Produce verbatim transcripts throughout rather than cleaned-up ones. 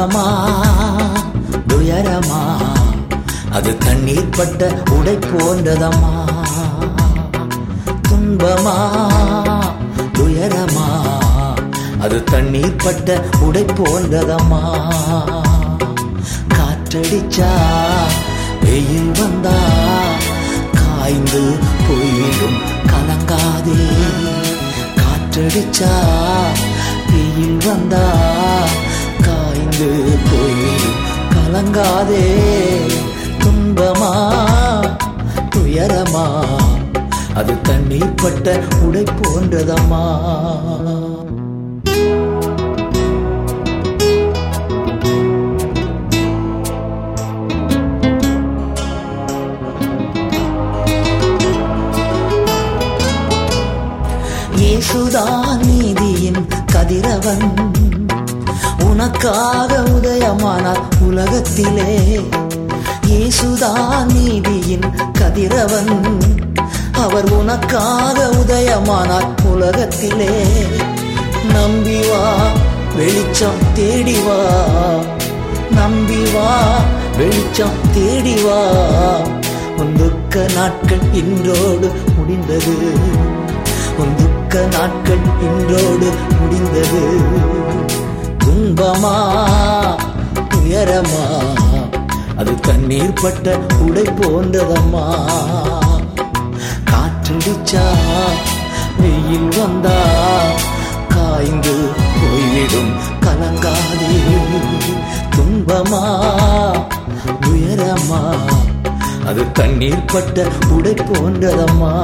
துன்பமா துயரமா அது தண்ணீர் பட்ட உடை போன்றதம்மா. துன்பமா துயரமா அது தண்ணீர் பட்ட உடை போன்றதம்மா. காற்றடிச்சா வெயில் வந்தா காய்ந்து போய்விடும் கலங்காதே. காற்றடிச்சா வெயில் வந்தா காய்ந்து போய்விடும் கலங்காதே. துன்பமா துயரமா அது தண்ணீர் பட்ட உடை போன்றதம்மா. இயேசுதான் நீதியின் கதிரவன், உனக்காக உதயமானார் உலகத்திலே. இயேசுதான் நீதியின் கதிரவன், அவர் உனக்காக உதயமானார் உலகத்திலே. நம்பி வா வெளிச்சம் தேடி வா, நம்பி வா வெளிச்சம் தேடி வா. உன் துக்க நாட்கள் இன்றோடு முடிந்தது, உன் துக்க நாட்கள் இன்றோடு முடிந்தது. துன்பமா துயரமா அது தண்ணீர் பட்ட உடை போன்றதம்மா. காற்றடிச்சா வெயில் வந்தா காய்ந்து போய்விடும் கலங்காதே. துன்பமா துயரமா அது தண்ணீர் பட்ட உடை போன்றதம்மா.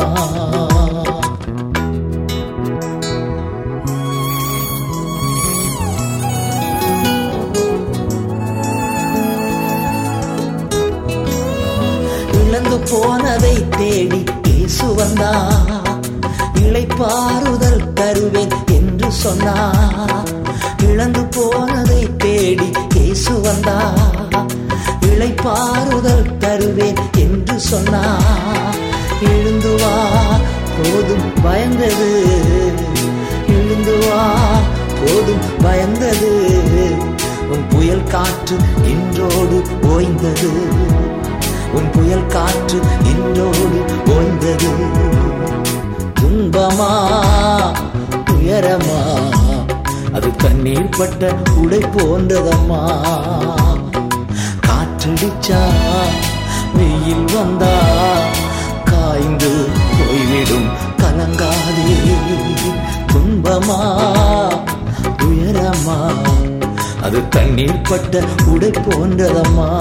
இழந்து போனதை தேடி இயேசு வந்தா, இளைப்பாறுதல் தருவேன் என்று சொன்னா. இழந்து போனதை தேடி இயேசு வந்தா, இளைப்பாறுதல் தருவேன் என்று சொன்னா. எழுந்து வா போதும் பயந்தது, எழுந்து வா போதும் பயந்தது. உன் புயல் காற்று இன்றோடு ஓய்ந்தது, உன் புயல் காற்று இன்றோடு ஓய்ந்தது. துன்பமா துயரமா அது தண்ணீர் பட்ட உடை போன்றதம்மா. காற்றடிச்சா வெயில் வந்தா காய்ந்து போய்விடும் கலங்காதே. துன்பமா துயரமா அது தண்ணீர் பட்ட உடை போன்றதம்மா.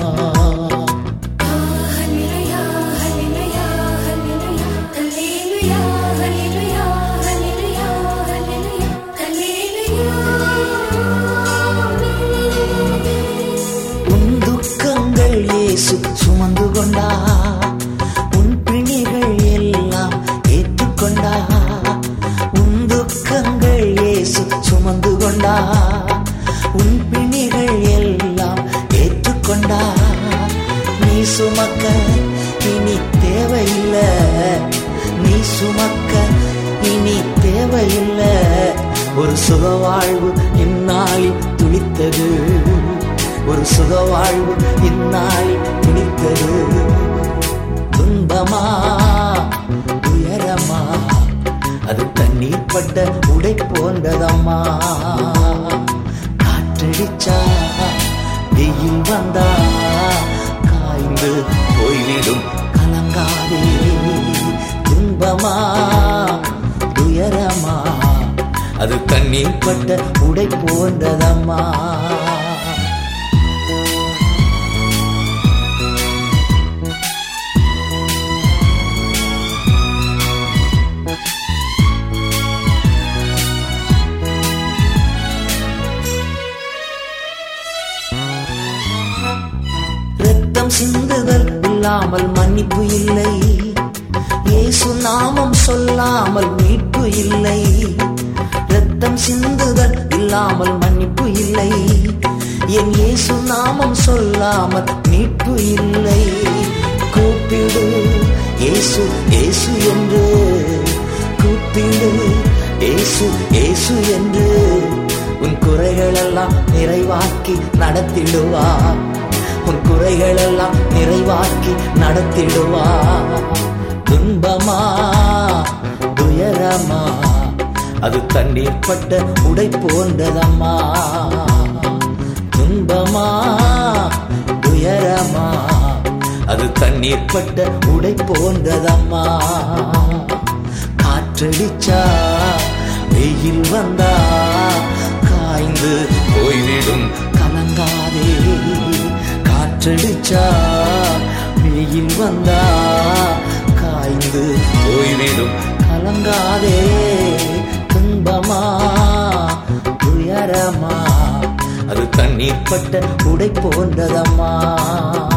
இயேசு சுமந்து கொண்டா, உன் பிணிகள் எல்லாம் ஏற்றுக்கொண்டா. உன் துக்கங்கள் இயேசு சுமந்து கொண்டா, உன் பிணிகள் எல்லாம் ஏற்றுக்கொண்டா. நீ சுமக்க இனி தேவையில்லை, நீ சுமக்க இனி தேவையில்லை. ஒரு சுக வாழ்வு இந்நாளில் துளித்தது, ஒரு சுக வாழ்வு இந்நாளில் துளித்தது. துன்பமா துயரமா அது தண்ணீர் பட்ட உடை போன்றதம்மா. காற்றடிச்சா வெயில் வந்தா காய்ந்து போய்விடும் கலங்காதே. துன்பமா துயரமா அது தண்ணீர் பட்ட உடை போன்றதம்மா. ரத்தம் சிந்துதல் இல்லாமல் மன்னிப்பு இல்லை, இயேசு நாமம் சொல்லாமல் மீட்பு இல்லை. ரத்தம் சிந்துதல் இல்லாமல் மன்னிப்பு இல்லை, என் இயேசு நாமம் சொல்லாமல் மீட்பு இல்லை. கூப்பிடு இயேசு இயேசு என்று, கூப்பிடு இயேசு இயேசு என்று. உன் குறைகள் எல்லாம் நிறைவாக்கி நடத்திடுவா. உன் குறைகள் எல்லாம் நிறைவாக்கி நடத்திடுவா. துன்பமா துயரமா அது தண்ணீர் பட்ட உடை போன்றதம்மா. துன்பமா துயரமா அது தண்ணீர் பட்ட உடை போன்றதம்மா. காற்றடிச்சா வெயில் வந்தா காய்ந்து போய்விடும் கலங்காதே. காற்றடிச்சா வெயில் வந்தா காய்ந்து போய்விடும் கலங்காதே. துன்பமா துயரமா அது தண்ணீர் பட்ட உடை போன்றதம்மா.